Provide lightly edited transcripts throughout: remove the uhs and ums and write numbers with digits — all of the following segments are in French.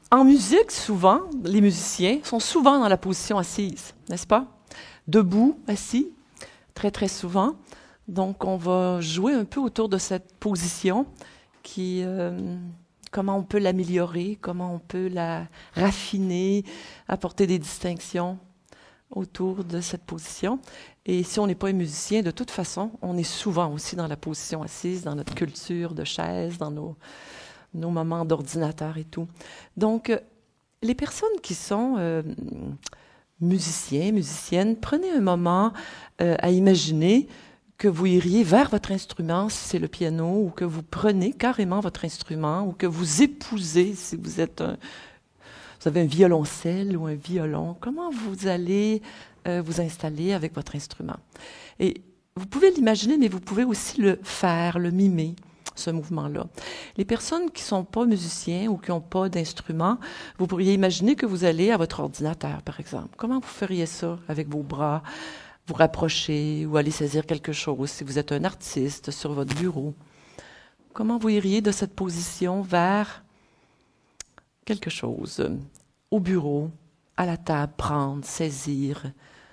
En musique, souvent, les musiciens sont souvent dans la position assise, n'est-ce pas? Debout, assis, très très souvent. Donc, on va jouer un peu autour de cette position qui, comment on peut l'améliorer, comment on peut la raffiner, apporter des distinctions autour de cette position. Et si on n'est pas un musicien, de toute façon, on est souvent aussi dans la position assise, dans notre culture de chaise, dans nos moments d'ordinateur et tout. Donc, les personnes qui sont musiciens, musiciennes, prenez un moment à imaginer que vous iriez vers votre instrument, si c'est le piano, ou que vous prenez carrément votre instrument, ou que vous épousez, si vous avez un violoncelle ou un violon, comment vous allez vous installer avec votre instrument. Et vous pouvez l'imaginer, mais vous pouvez aussi le faire, le mimer, ce mouvement-là. Les personnes qui ne sont pas musiciens ou qui n'ont pas d'instrument, vous pourriez imaginer que vous allez à votre ordinateur, par exemple. Comment vous feriez ça avec vos bras? Vous rapprocher ou aller saisir quelque chose si vous êtes un artiste sur votre bureau. Comment vous iriez de cette position vers quelque chose? Au bureau, à la table, prendre, saisir.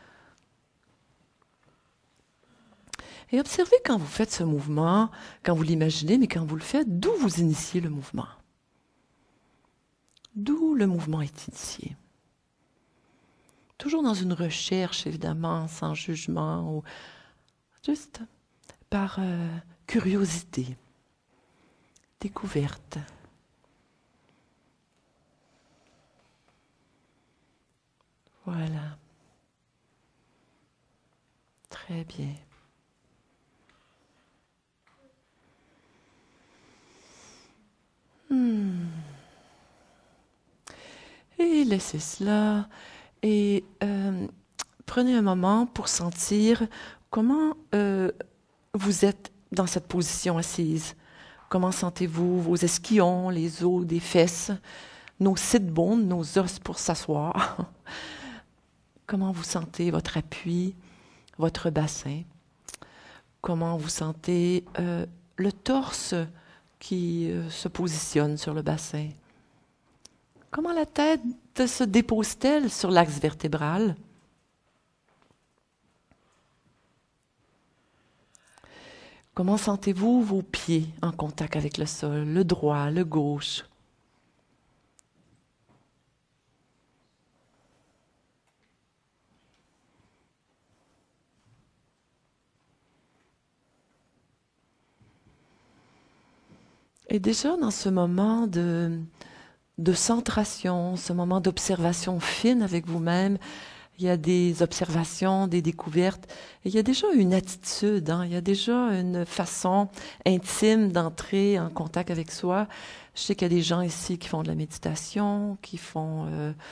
Et observez quand vous faites ce mouvement, quand vous l'imaginez, mais quand vous le faites, d'où vous initiez le mouvement. D'où le mouvement est initié. Toujours dans une recherche, évidemment, sans jugement, ou juste par curiosité, découverte. Voilà. Très bien. Et laissez cela. Et prenez un moment pour sentir comment vous êtes dans cette position assise. Comment sentez-vous vos ischions, les os des fesses, nos sit bones, nos os pour s'asseoir? Comment vous sentez votre appui, votre bassin? Comment vous sentez le torse qui se positionne sur le bassin? Comment la tête se dépose-t-elle sur l'axe vertébral? Comment sentez-vous vos pieds en contact avec le sol, le droit, le gauche? Et déjà dans ce moment de centration, ce moment d'observation fine avec vous-même, il y a des observations, des découvertes, et il y a déjà une attitude, il y a déjà une façon intime d'entrer en contact avec soi. Je sais qu'il y a des gens ici qui font de la méditation, qui font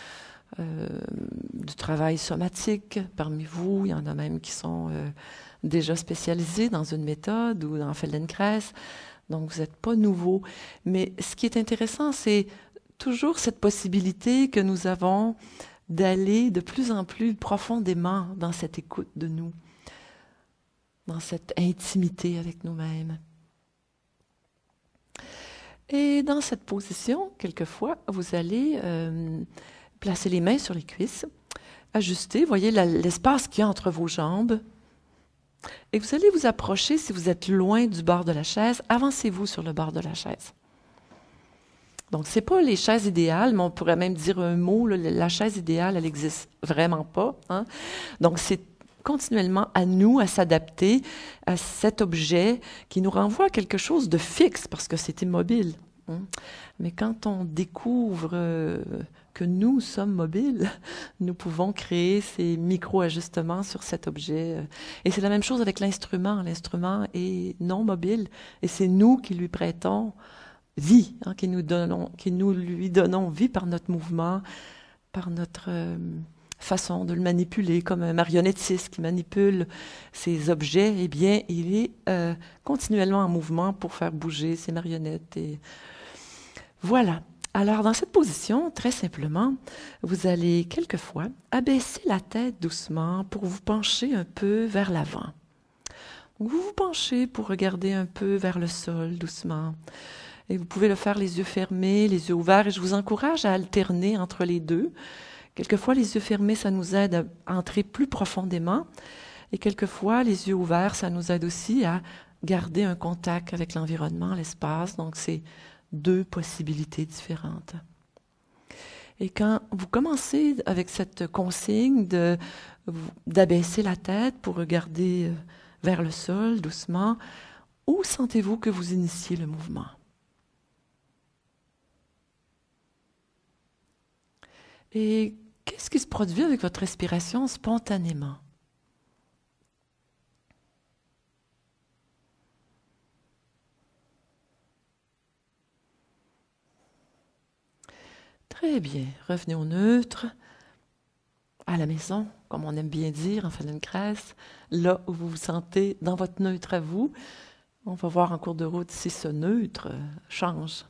du travail somatique parmi vous. Il y en a même qui sont déjà spécialisés dans une méthode ou dans Feldenkrais. Donc, vous n'êtes pas nouveau. Mais ce qui est intéressant, c'est toujours cette possibilité que nous avons d'aller de plus en plus profondément dans cette écoute de nous, dans cette intimité avec nous-mêmes. Et dans cette position, quelquefois, vous allez placer les mains sur les cuisses, ajuster, voyez l'espace qu'il y a entre vos jambes, et vous allez vous approcher, si vous êtes loin du bord de la chaise, avancez-vous sur le bord de la chaise. Donc, ce n'est pas les chaises idéales, mais on pourrait même dire un mot, la chaise idéale, elle n'existe vraiment pas. Donc, c'est continuellement à nous, à s'adapter à cet objet qui nous renvoie à quelque chose de fixe, parce que c'est immobile. Mais quand on découvre que nous sommes mobiles, nous pouvons créer ces micro-ajustements sur cet objet. Et c'est la même chose avec l'instrument. L'instrument est non mobile, et c'est nous qui lui prêtons vie, qui nous lui donnons vie par notre mouvement, par notre façon de le manipuler, comme un marionnettiste qui manipule ses objets. Eh bien, il est continuellement en mouvement pour faire bouger ses marionnettes. Et voilà. Alors, dans cette position, très simplement, vous allez quelquefois abaisser la tête doucement pour vous pencher un peu vers l'avant. Vous vous penchez pour regarder un peu vers le sol doucement. Et vous pouvez le faire les yeux fermés, les yeux ouverts, et je vous encourage à alterner entre les deux. Quelquefois, les yeux fermés, ça nous aide à entrer plus profondément, et quelquefois, les yeux ouverts, ça nous aide aussi à garder un contact avec l'environnement, l'espace. Donc, c'est deux possibilités différentes. Et quand vous commencez avec cette consigne d'abaisser la tête pour regarder vers le sol doucement, où sentez-vous que vous initiez le mouvement? Et qu'est-ce qui se produit avec votre respiration spontanément? Très bien. Revenez au neutre, à la maison, comme on aime bien dire en Feldenkrais, là où vous vous sentez dans votre neutre à vous. On va voir en cours de route si ce neutre change.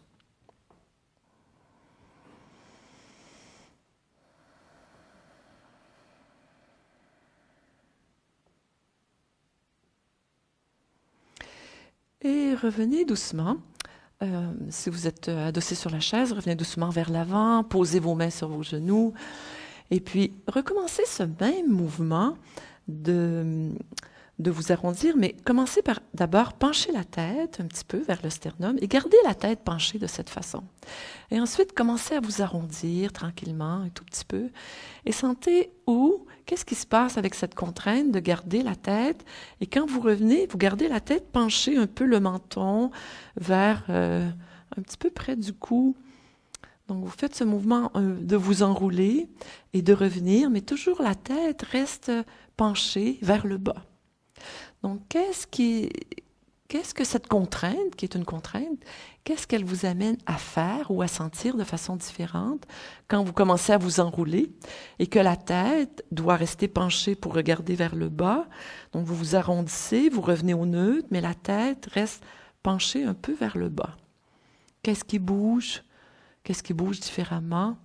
Et revenez doucement. Si vous êtes adossé sur la chaise, revenez doucement vers l'avant, posez vos mains sur vos genoux, et puis recommencez ce même mouvement de vous arrondir, mais commencez par d'abord pencher la tête un petit peu vers le sternum et gardez la tête penchée de cette façon. Et ensuite, commencez à vous arrondir tranquillement un tout petit peu et sentez qu'est-ce qui se passe avec cette contrainte de garder la tête. Et quand vous revenez, vous gardez la tête penchée un peu le menton vers un petit peu près du cou. Donc, vous faites ce mouvement de vous enrouler et de revenir, mais toujours la tête reste penchée vers le bas. Donc, qu'est-ce que cette contrainte, qui est une contrainte, qu'est-ce qu'elle vous amène à faire ou à sentir de façon différente quand vous commencez à vous enrouler et que la tête doit rester penchée pour regarder vers le bas? Donc, vous vous arrondissez, vous revenez au neutre, mais la tête reste penchée un peu vers le bas. Qu'est-ce qui bouge? Qu'est-ce qui bouge différemment?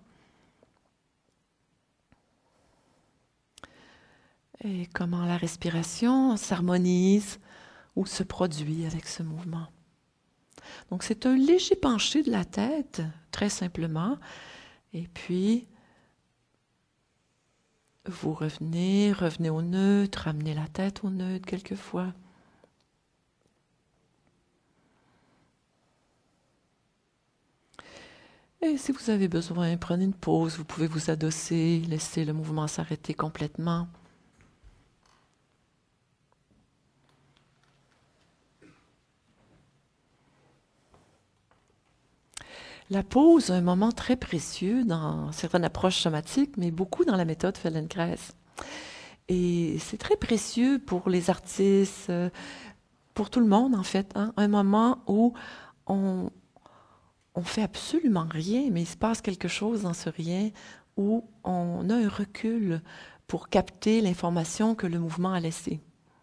Et comment la respiration s'harmonise ou se produit avec ce mouvement. Donc, c'est un léger penché de la tête, très simplement. Et puis, vous revenez au neutre, ramenez la tête au neutre quelquefois. Et si vous avez besoin, prenez une pause, vous pouvez vous adosser, laisser le mouvement s'arrêter complètement. La pause, un moment très précieux dans certaines approches somatiques, mais beaucoup dans la méthode Feldenkrais. Et c'est très précieux pour les artistes, pour tout le monde en fait, hein? Un moment où on fait absolument rien, mais il se passe quelque chose dans ce rien, où on a un recul pour capter l'information que le mouvement a laissée.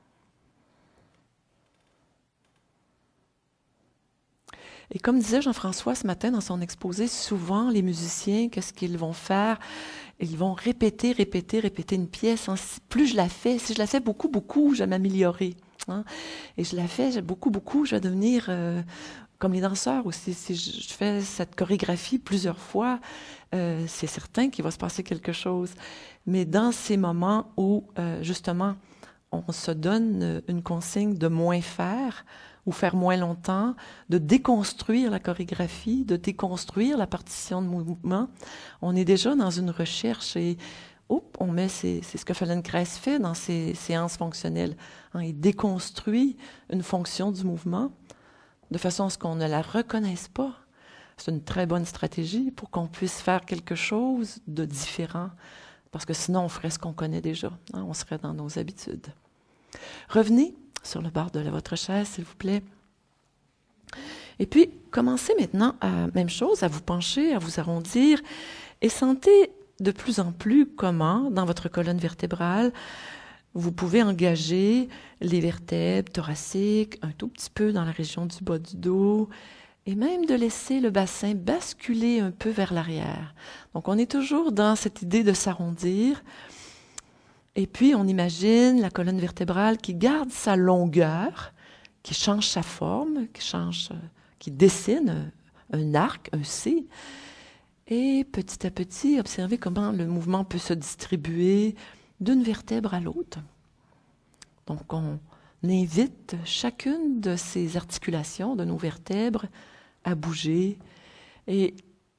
Et comme disait Jean-François ce matin dans son exposé, souvent les musiciens, qu'est-ce qu'ils vont faire? Ils vont répéter une pièce. Hein. Plus je la fais, si je la fais beaucoup, je vais m'améliorer. Hein. Et je la fais beaucoup, je vais devenir comme les danseurs aussi. Si je fais cette chorégraphie plusieurs fois, c'est certain qu'il va se passer quelque chose. Mais dans ces moments où, justement, on se donne une consigne de moins faire, ou faire moins longtemps, de déconstruire la chorégraphie, de déconstruire la partition de mouvement. On est déjà dans une recherche et on met, c'est ce que Feldenkrais fait dans ses séances fonctionnelles. Hein, il déconstruit une fonction du mouvement de façon à ce qu'on ne la reconnaisse pas. C'est une très bonne stratégie pour qu'on puisse faire quelque chose de différent, parce que sinon on ferait ce qu'on connaît déjà. Hein, on serait dans nos habitudes. Revenez sur le bord de votre chaise, s'il vous plaît. Et puis, commencez maintenant, même chose, à vous pencher, à vous arrondir, et sentez de plus en plus comment, dans votre colonne vertébrale, vous pouvez engager les vertèbres thoraciques, un tout petit peu dans la région du bas du dos, et même de laisser le bassin basculer un peu vers l'arrière. Donc, on est toujours dans cette idée de s'arrondir. Et puis, on imagine la colonne vertébrale qui garde sa longueur, qui change sa forme, qui qui dessine un arc, un C. Et petit à petit, observez comment le mouvement peut se distribuer d'une vertèbre à l'autre. Donc, on invite chacune de ces articulations, de nos vertèbres, à bouger et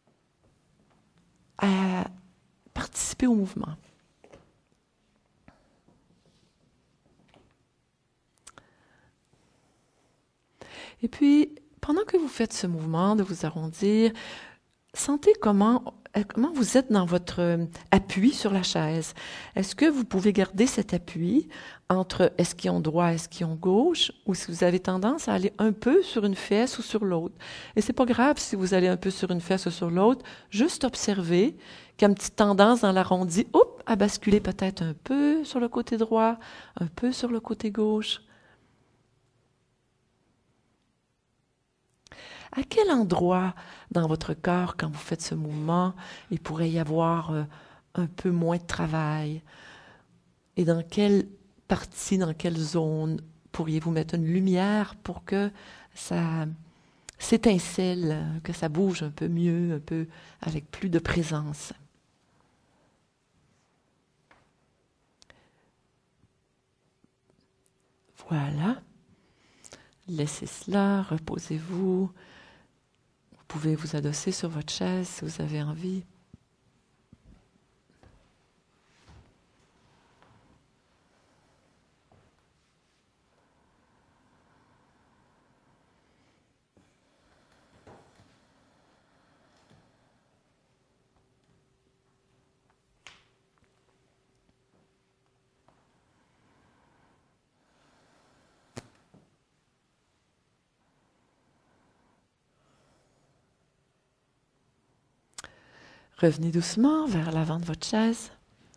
à participer au mouvement. Et puis, pendant que vous faites ce mouvement de vous arrondir, sentez comment vous êtes dans votre appui sur la chaise. Est-ce que vous pouvez garder cet appui entre esquillon droit et esquillon gauche, ou si vous avez tendance à aller un peu sur une fesse ou sur l'autre? Et c'est pas grave si vous allez un peu sur une fesse ou sur l'autre, juste observez qu'il y a une petite tendance dans l'arrondi, à basculer peut-être un peu sur le côté droit, un peu sur le côté gauche. À quel endroit dans votre corps, quand vous faites ce mouvement, il pourrait y avoir un peu moins de travail? Et dans quelle partie, dans quelle zone pourriez-vous mettre une lumière pour que ça s'étincelle, que ça bouge un peu mieux, un peu avec plus de présence? Voilà. Laissez cela, reposez-vous. Vous pouvez vous adosser sur votre chaise si vous avez envie. Revenez doucement vers l'avant de votre chaise.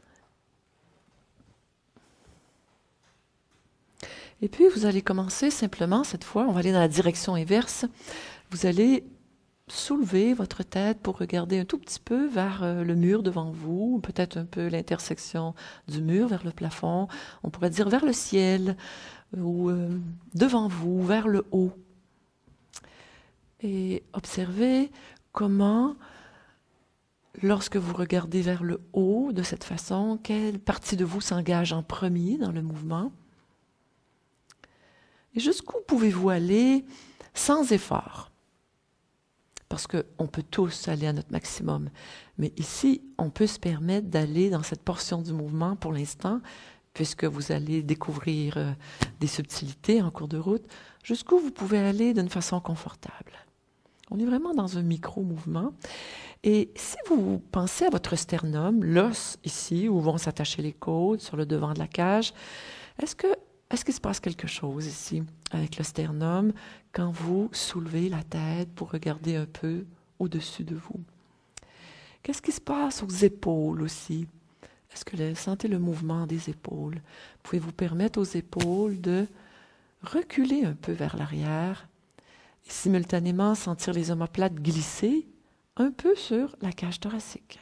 Et puis, vous allez commencer simplement, cette fois, on va aller dans la direction inverse. Vous allez soulever votre tête pour regarder un tout petit peu vers le mur devant vous, peut-être un peu l'intersection du mur vers le plafond. On pourrait dire vers le ciel ou devant vous, vers le haut. Et observez comment, lorsque vous regardez vers le haut de cette façon, quelle partie de vous s'engage en premier dans le mouvement? Et jusqu'où pouvez-vous aller sans effort? Parce qu'on peut tous aller à notre maximum. Mais ici, on peut se permettre d'aller dans cette portion du mouvement pour l'instant, puisque vous allez découvrir des subtilités en cours de route, jusqu'où vous pouvez aller d'une façon confortable. On est vraiment dans un micro-mouvement. Et si vous pensez à votre sternum, l'os ici, où vont s'attacher les côtes, sur le devant de la cage, est-ce qu'il se passe quelque chose ici avec le sternum quand vous soulevez la tête pour regarder un peu au-dessus de vous? Qu'est-ce qui se passe aux épaules aussi? Est-ce que vous sentez le mouvement des épaules? Pouvez-vous permettre aux épaules de reculer un peu vers l'arrière et simultanément sentir les omoplates glisser un peu sur la cage thoracique?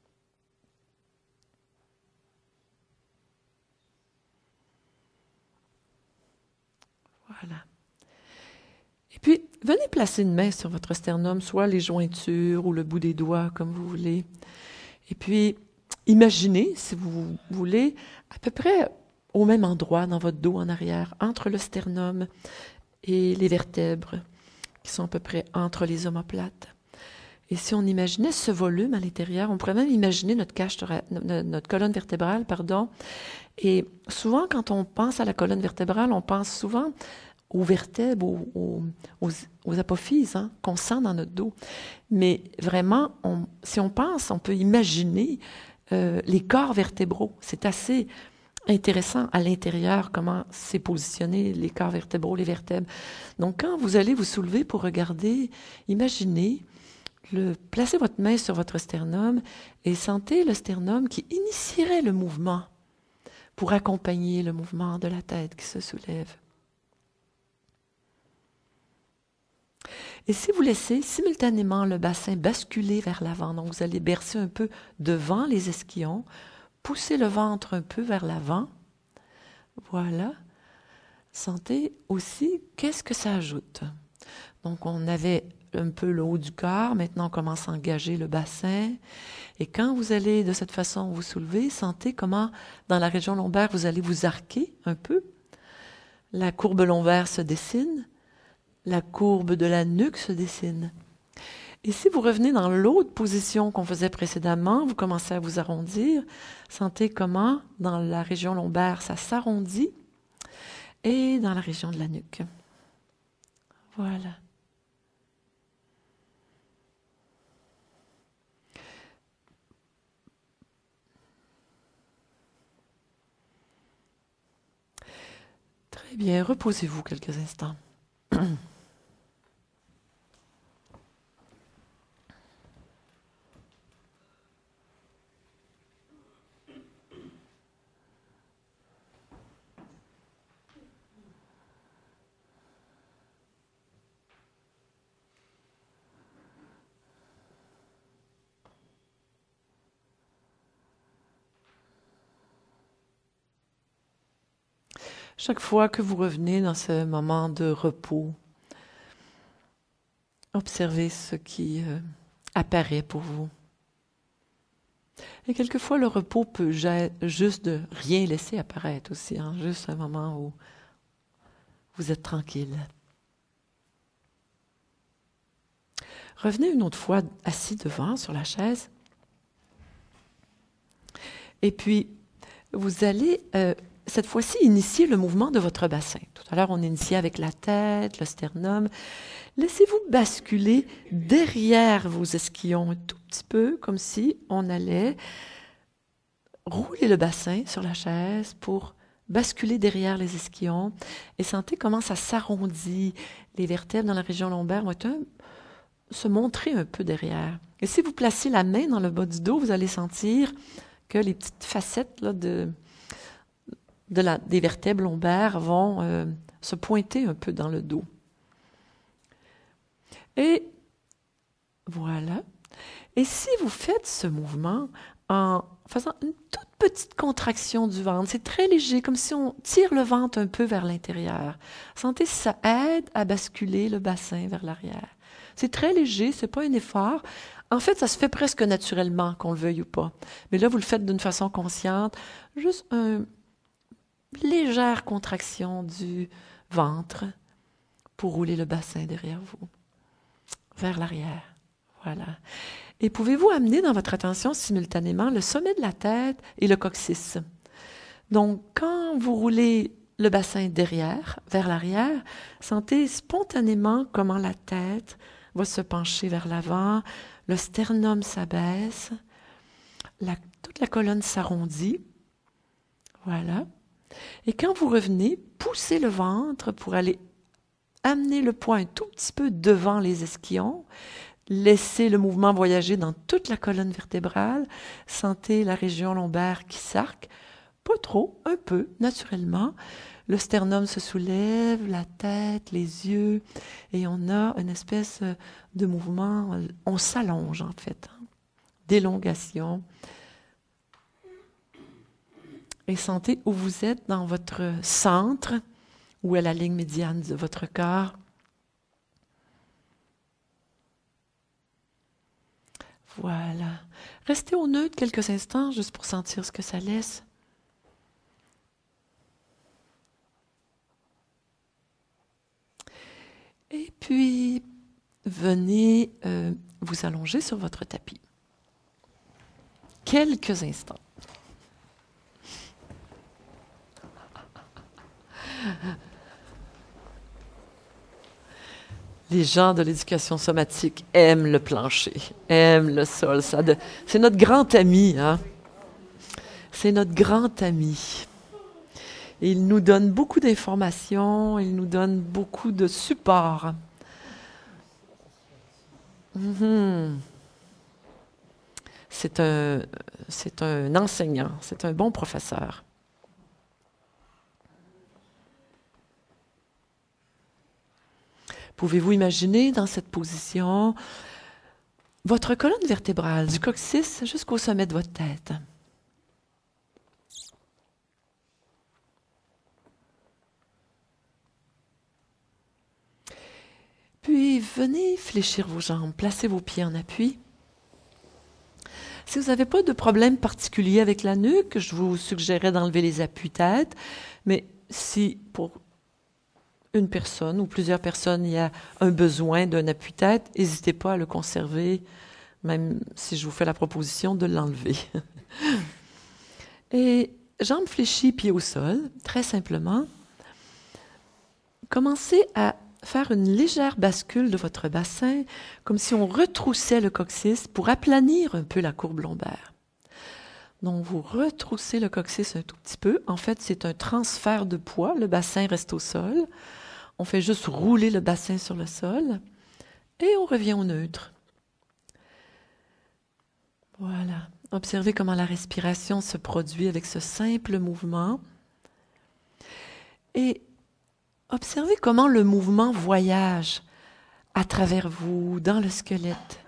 Voilà. Et puis, venez placer une main sur votre sternum, soit les jointures ou le bout des doigts, comme vous voulez. Et puis, imaginez, si vous voulez, à peu près au même endroit dans votre dos en arrière, entre le sternum et les vertèbres, qui sont à peu près entre les omoplates. Et si on imaginait ce volume à l'intérieur, on pourrait même imaginer notre colonne vertébrale, Et souvent, quand on pense à la colonne vertébrale, on pense souvent aux vertèbres, aux apophyses qu'on sent dans notre dos. Mais vraiment, si on pense, on peut imaginer les corps vertébraux. C'est assez intéressant à l'intérieur, comment c'est positionné, les corps vertébraux, les vertèbres. Donc, quand vous allez vous soulever pour regarder, imaginez, placez votre main sur votre sternum et sentez le sternum qui initierait le mouvement pour accompagner le mouvement de la tête qui se soulève. Et si vous laissez simultanément le bassin basculer vers l'avant, donc vous allez bercer un peu devant les ischions, pousser le ventre un peu vers l'avant, voilà. Sentez aussi qu'est-ce que ça ajoute. Donc, on avait un peu le haut du corps. Maintenant, on commence à engager le bassin. Et quand vous allez de cette façon vous soulever, sentez comment, dans la région lombaire, vous allez vous arquer un peu. La courbe lombaire se dessine. La courbe de la nuque se dessine. Et si vous revenez dans l'autre position qu'on faisait précédemment, vous commencez à vous arrondir. Sentez comment, dans la région lombaire, ça s'arrondit. Et dans la région de la nuque. Voilà. Très bien, reposez-vous quelques instants. Chaque fois que vous revenez dans ce moment de repos, observez ce qui apparaît pour vous. Et quelquefois, le repos peut juste de rien laisser apparaître aussi, hein, juste un moment où vous êtes tranquille. Revenez une autre fois assis devant sur la chaise. Et puis, vous allez cette fois-ci initier le mouvement de votre bassin. Tout à l'heure, on initiait avec la tête, le sternum. Laissez-vous basculer derrière vos ischions un tout petit peu, comme si on allait rouler le bassin sur la chaise pour basculer derrière les ischions. Et sentez comment ça s'arrondit. Les vertèbres dans la région lombaire vont se montrer un peu derrière. Et si vous placez la main dans le bas du dos, vous allez sentir que les petites facettes là, des vertèbres lombaires vont se pointer un peu dans le dos. Et voilà. Et si vous faites ce mouvement en faisant une toute petite contraction du ventre, c'est très léger, comme si on tire le ventre un peu vers l'intérieur. Sentez si ça aide à basculer le bassin vers l'arrière. C'est très léger, c'est pas un effort. En fait, ça se fait presque naturellement, qu'on le veuille ou pas. Mais là, vous le faites d'une façon consciente, juste une légère contraction du ventre pour rouler le bassin derrière vous, vers l'arrière. Voilà. Et pouvez-vous amener dans votre attention simultanément le sommet de la tête et le coccyx. Donc, quand vous roulez le bassin derrière, vers l'arrière, sentez spontanément comment la tête va se pencher vers l'avant, le sternum s'abaisse, toute la colonne s'arrondit. Voilà. Et quand vous revenez, poussez le ventre pour aller amener le poids un tout petit peu devant les ischions. Laissez le mouvement voyager dans toute la colonne vertébrale. Sentez la région lombaire qui s'arque. Pas trop, un peu, naturellement. Le sternum se soulève, la tête, les yeux, et on a une espèce de mouvement, on s'allonge en fait, hein, d'élongation. Et sentez où vous êtes dans votre centre, ou à la ligne médiane de votre corps. Voilà. Restez au neutre quelques instants, juste pour sentir ce que ça laisse. Et puis, venez vous allonger sur votre tapis. Quelques instants. Les gens de l'éducation somatique aiment le plancher, aiment le sol. C'est notre grand ami, hein? C'est notre grand ami. Et il nous donne beaucoup d'informations, il nous donne beaucoup de support. C'est un enseignant, c'est un bon professeur. Pouvez-vous imaginer dans cette position votre colonne vertébrale, du coccyx jusqu'au sommet de votre tête? Et venez fléchir vos jambes, placez vos pieds en appui. Si vous n'avez pas de problème particulier avec la nuque, je vous suggérerais d'enlever les appuis-tête, mais si pour une personne ou plusieurs personnes, il y a un besoin d'un appui-tête, n'hésitez pas à le conserver, même si je vous fais la proposition de l'enlever. Et jambes fléchies, pieds au sol, très simplement. Commencez à faire une légère bascule de votre bassin, comme si on retroussait le coccyx pour aplanir un peu la courbe lombaire. Donc, vous retroussez le coccyx un tout petit peu. En fait, c'est un transfert de poids. Le bassin reste au sol. On fait juste rouler le bassin sur le sol et on revient au neutre. Voilà. Observez comment la respiration se produit avec ce simple mouvement. Et observez comment le mouvement voyage à travers vous, dans le squelette,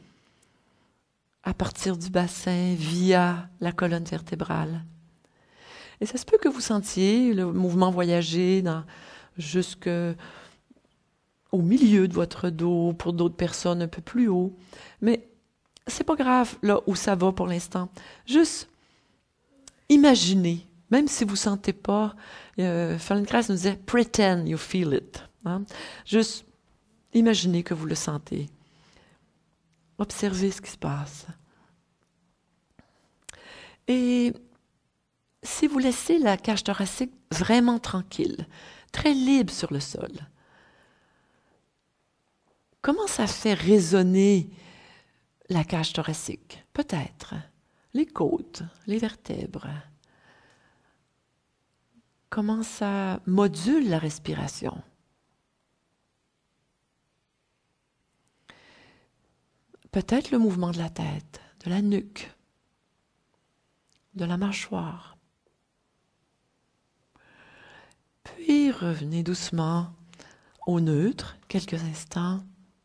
à partir du bassin, via la colonne vertébrale. Et ça se peut que vous sentiez le mouvement voyager jusqu'au milieu de votre dos, pour d'autres personnes un peu plus haut. Mais c'est pas grave là où ça va pour l'instant. Juste imaginez, même si vous ne sentez pas, Feldenkrais nous disait « pretend you feel it hein? ». Juste imaginez que vous le sentez. Observez ce qui se passe. Et si vous laissez la cage thoracique vraiment tranquille, très libre sur le sol, comment ça fait résonner la cage thoracique? Peut-être les côtes, les vertèbres. Comment ça module la respiration? Peut-être le mouvement de la tête, de la nuque, de la mâchoire. Puis revenez doucement au neutre, quelques instants.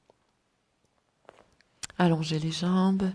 Allongez les jambes.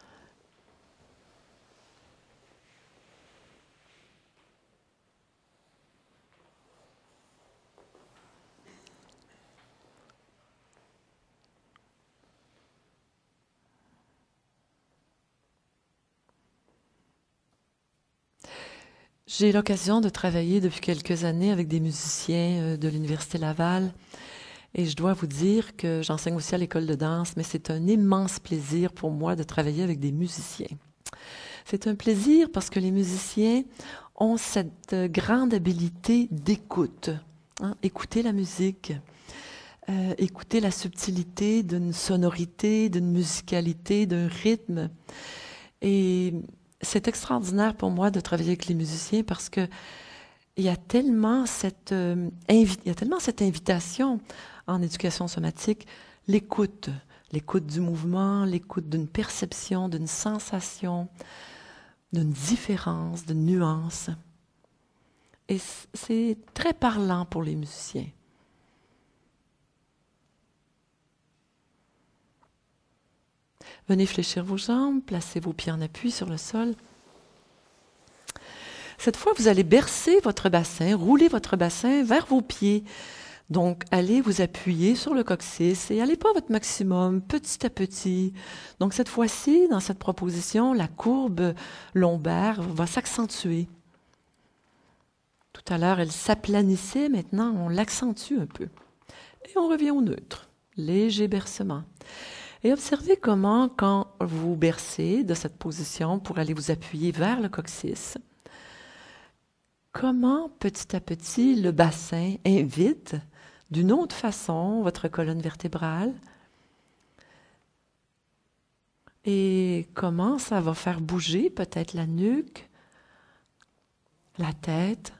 J'ai l'occasion de travailler depuis quelques années avec des musiciens de l'Université Laval et je dois vous dire que j'enseigne aussi à l'école de danse, mais c'est un immense plaisir pour moi de travailler avec des musiciens. C'est un plaisir parce que les musiciens ont cette grande habileté d'écoute. Hein? Écouter la musique, écouter la subtilité d'une sonorité, d'une musicalité, d'un rythme. Et c'est extraordinaire pour moi de travailler avec les musiciens parce que il y a tellement cette invitation en éducation somatique, l'écoute du mouvement, l'écoute d'une perception, d'une sensation, d'une différence, d'une nuance. Et c'est très parlant pour les musiciens. Venez fléchir vos jambes, placez vos pieds en appui sur le sol. Cette fois, vous allez bercer votre bassin, rouler votre bassin vers vos pieds. Donc, allez vous appuyer sur le coccyx et allez pas à votre maximum, petit à petit. Donc, cette fois-ci, dans cette proposition, la courbe lombaire va s'accentuer. Tout à l'heure, elle s'aplanissait, maintenant, on l'accentue un peu. Et on revient au neutre, léger bercement. Et observez comment, quand vous bercez de cette position pour aller vous appuyer vers le coccyx, comment petit à petit le bassin invite d'une autre façon votre colonne vertébrale et comment ça va faire bouger peut-être la nuque, la tête.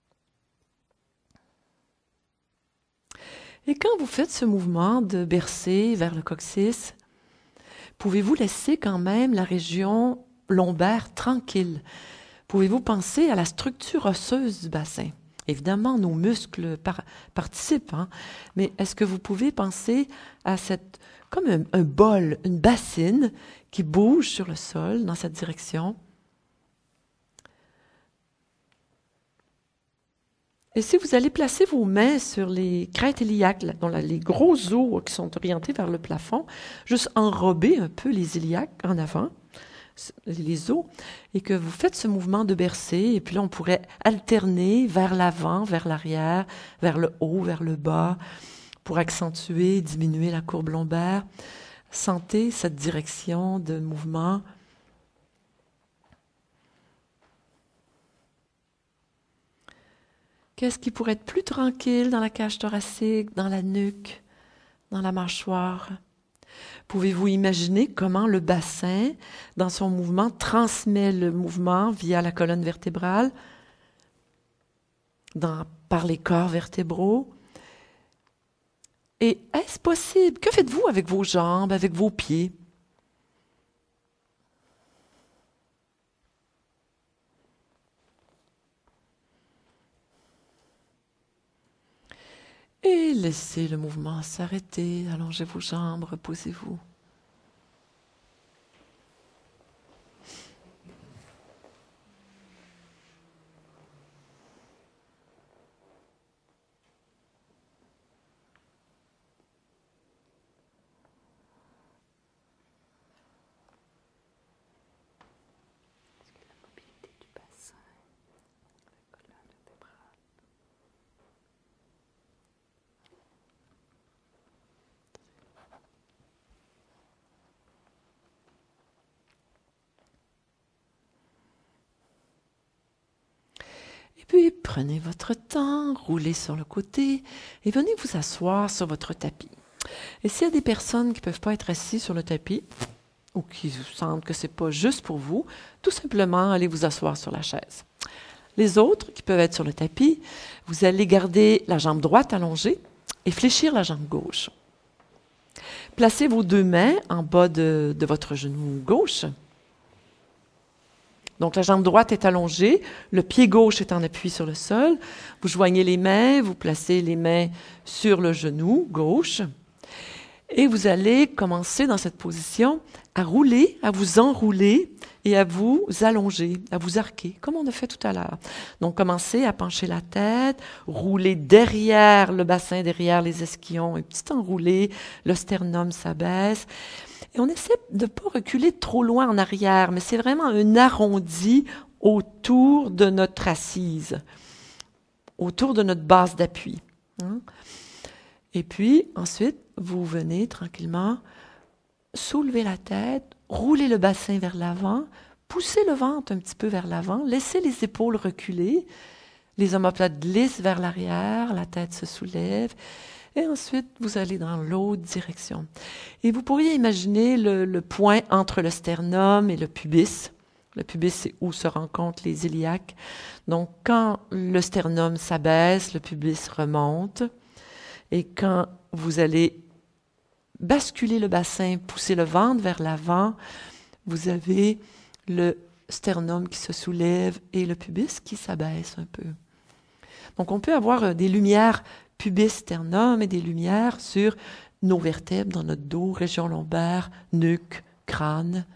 Et quand vous faites ce mouvement de bercer vers le coccyx, pouvez-vous laisser quand même la région lombaire tranquille? Pouvez-vous penser à la structure osseuse du bassin? Évidemment, nos muscles participent, hein? Mais est-ce que vous pouvez penser à comme un bol, une bassine qui bouge sur le sol dans cette direction? Et si vous allez placer vos mains sur les crêtes iliaques, dans les gros os qui sont orientés vers le plafond, juste enrober un peu les iliaques en avant, les os, et que vous faites ce mouvement de bercer, et puis là, on pourrait alterner vers l'avant, vers l'arrière, vers le haut, vers le bas, pour accentuer, diminuer la courbe lombaire. Sentez cette direction de mouvement. Qu'est-ce qui pourrait être plus tranquille dans la cage thoracique, dans la nuque, dans la mâchoire? Pouvez-vous imaginer comment le bassin, dans son mouvement, transmet le mouvement via la colonne vertébrale, par les corps vertébraux? Et est-ce possible? Que faites-vous avec vos jambes, avec vos pieds? Et laissez le mouvement s'arrêter. Allongez vos jambes, reposez-vous. Et puis, prenez votre temps, roulez sur le côté et venez vous asseoir sur votre tapis. Et s'il y a des personnes qui ne peuvent pas être assises sur le tapis ou qui sentent que ce n'est pas juste pour vous, tout simplement, allez vous asseoir sur la chaise. Les autres qui peuvent être sur le tapis, vous allez garder la jambe droite allongée et fléchir la jambe gauche. Placez vos deux mains en bas de votre genou gauche. Donc, la jambe droite est allongée, le pied gauche est en appui sur le sol. Vous joignez les mains, vous placez les mains sur le genou gauche. Et vous allez commencer dans cette position à rouler, à vous enrouler et à vous allonger, à vous arquer, comme on a fait tout à l'heure. Donc, commencez à pencher la tête, rouler derrière le bassin, derrière les ischions, un petit enroulé, le sternum s'abaisse. Et on essaie de ne pas reculer trop loin en arrière, mais c'est vraiment un arrondi autour de notre assise, autour de notre base d'appui. Et puis, ensuite, vous venez tranquillement soulever la tête, rouler le bassin vers l'avant, pousser le ventre un petit peu vers l'avant, laisser les épaules reculer, les omoplates glissent vers l'arrière, la tête se soulève. Et ensuite, vous allez dans l'autre direction. Et vous pourriez imaginer le point entre le sternum et le pubis. Le pubis, c'est où se rencontrent les iliaques. Donc, quand le sternum s'abaisse, le pubis remonte. Et quand vous allez basculer le bassin, pousser le ventre vers l'avant, vous avez le sternum qui se soulève et le pubis qui s'abaisse un peu. Donc, on peut avoir des lumières pubis, sternum et des lumières sur nos vertèbres, dans notre dos, région lombaire, nuque, crâne.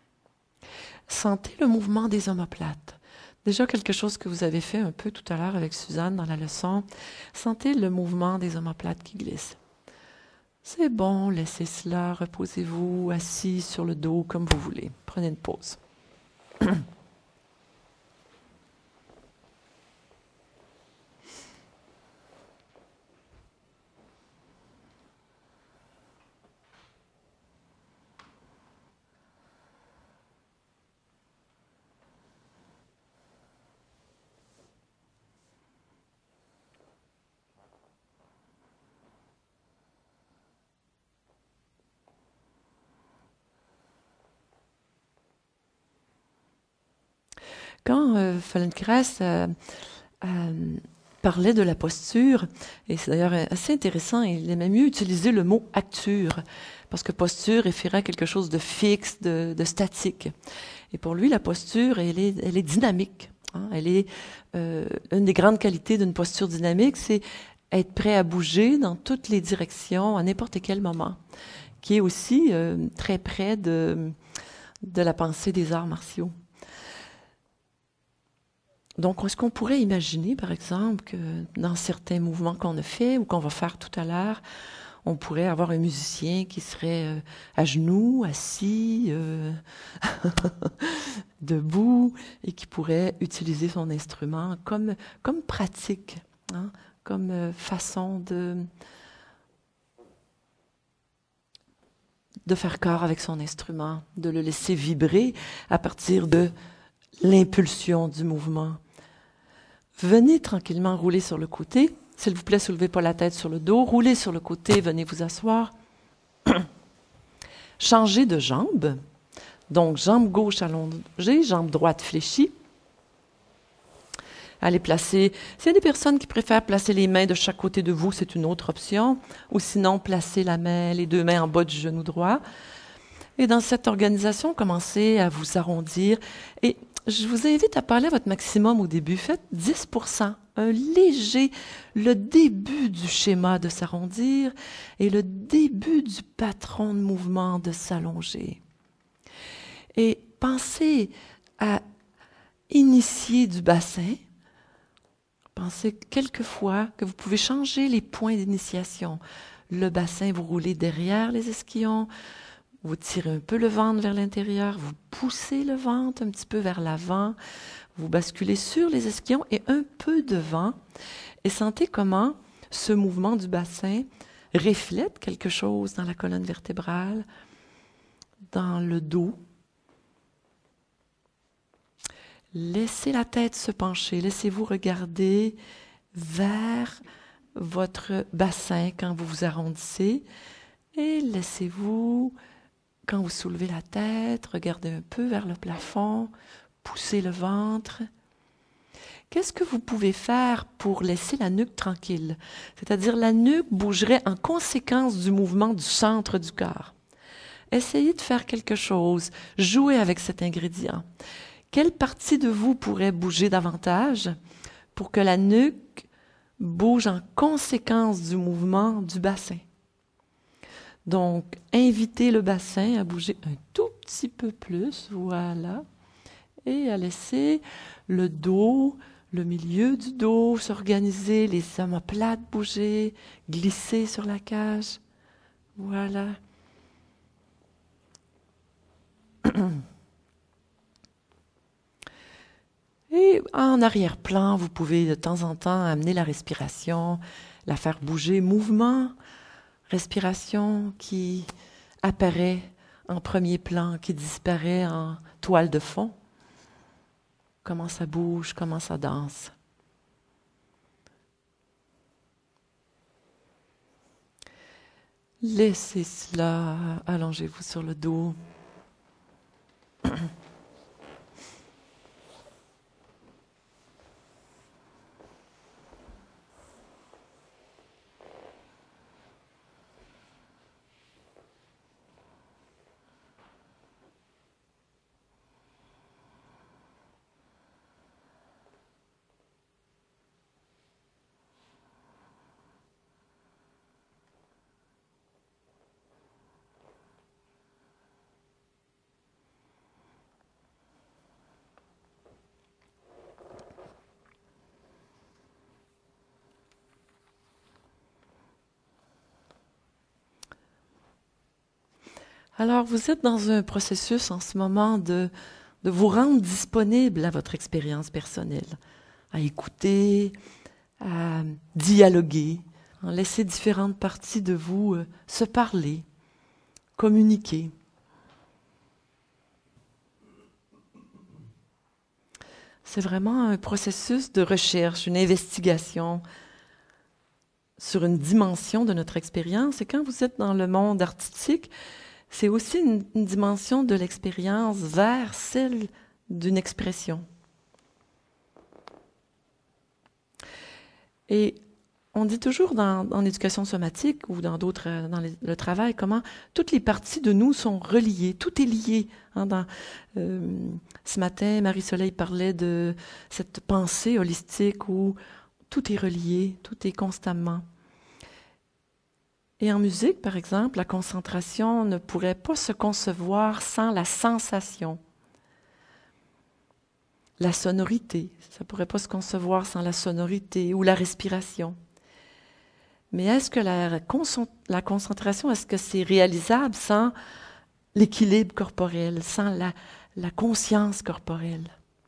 Sentez le mouvement des omoplates. Déjà quelque chose que vous avez fait un peu tout à l'heure avec Suzanne dans la leçon. Sentez le mouvement des omoplates qui glissent. C'est bon, laissez cela, reposez-vous, assis sur le dos comme vous voulez. Prenez une pause. Quand Feldenkrais parlait de la posture, et c'est d'ailleurs assez intéressant, il aimait mieux utiliser le mot acture, parce que posture référait à quelque chose de fixe, de statique. Et pour lui, la posture, elle est dynamique. Elle est une des grandes qualités d'une posture dynamique, c'est être prêt à bouger dans toutes les directions à n'importe quel moment, qui est aussi très près de la pensée des arts martiaux. Donc, est-ce qu'on pourrait imaginer, par exemple, que dans certains mouvements qu'on a fait ou qu'on va faire tout à l'heure, on pourrait avoir un musicien qui serait à genoux, assis, debout, et qui pourrait utiliser son instrument comme pratique, hein, comme façon de faire corps avec son instrument, de le laisser vibrer à partir de l'impulsion du mouvement. Venez tranquillement rouler sur le côté. S'il vous plaît, soulevez pas la tête sur le dos. Roulez sur le côté, venez vous asseoir. Changez de jambe. Donc, jambe gauche allongée, jambe droite fléchie. Allez placer, s'il y a des personnes qui préfèrent placer les mains de chaque côté de vous, c'est une autre option. Ou sinon, placer les deux mains en bas du genou droit. Et dans cette organisation, commencez à vous arrondir. Et je vous invite à parler à votre maximum au début. Faites 10%, le début du schéma de s'arrondir et le début du patron de mouvement de s'allonger. Et pensez à initier du bassin. Pensez quelquefois que vous pouvez changer les points d'initiation. Le bassin, vous roulez derrière les ischions. Vous tirez un peu le ventre vers l'intérieur, vous poussez le ventre un petit peu vers l'avant, vous basculez sur les ischions et un peu devant, et sentez comment ce mouvement du bassin reflète quelque chose dans la colonne vertébrale, dans le dos. Laissez la tête se pencher, laissez-vous regarder vers votre bassin quand vous vous arrondissez, et laissez-vous... Quand vous soulevez la tête, regardez un peu vers le plafond, poussez le ventre. Qu'est-ce que vous pouvez faire pour laisser la nuque tranquille? C'est-à-dire la nuque bougerait en conséquence du mouvement du centre du corps. Essayez de faire quelque chose, jouez avec cet ingrédient. Quelle partie de vous pourrait bouger davantage pour que la nuque bouge en conséquence du mouvement du bassin? Donc, invitez le bassin à bouger un tout petit peu plus, voilà, et à laisser le dos, le milieu du dos s'organiser, les omoplates bouger, glisser sur la cage, voilà. Et en arrière-plan, vous pouvez de temps en temps amener la respiration, la faire bouger, mouvement, respiration qui apparaît en premier plan, qui disparaît en toile de fond. Comment ça bouge, comment ça danse. Laissez cela, allongez-vous sur le dos. Alors, vous êtes dans un processus en ce moment de vous rendre disponible à votre expérience personnelle, à écouter, à dialoguer, à laisser différentes parties de vous se parler, communiquer. C'est vraiment un processus de recherche, une investigation sur une dimension de notre expérience. Et quand vous êtes dans le monde artistique, c'est aussi une dimension de l'expérience vers celle d'une expression. Et on dit toujours dans l'éducation somatique ou dans d'autres, le travail, comment toutes les parties de nous sont reliées, tout est lié. Hein, ce matin, Marie-Soleil parlait de cette pensée holistique où tout est relié, tout est constamment. Et en musique, par exemple, la concentration ne pourrait pas se concevoir sans la sensation. la sonorité. Ça ne pourrait pas se concevoir sans la sonorité ou la respiration. Mais est-ce que la concentration, est-ce que c'est réalisable sans l'équilibre corporel, sans la conscience corporelle?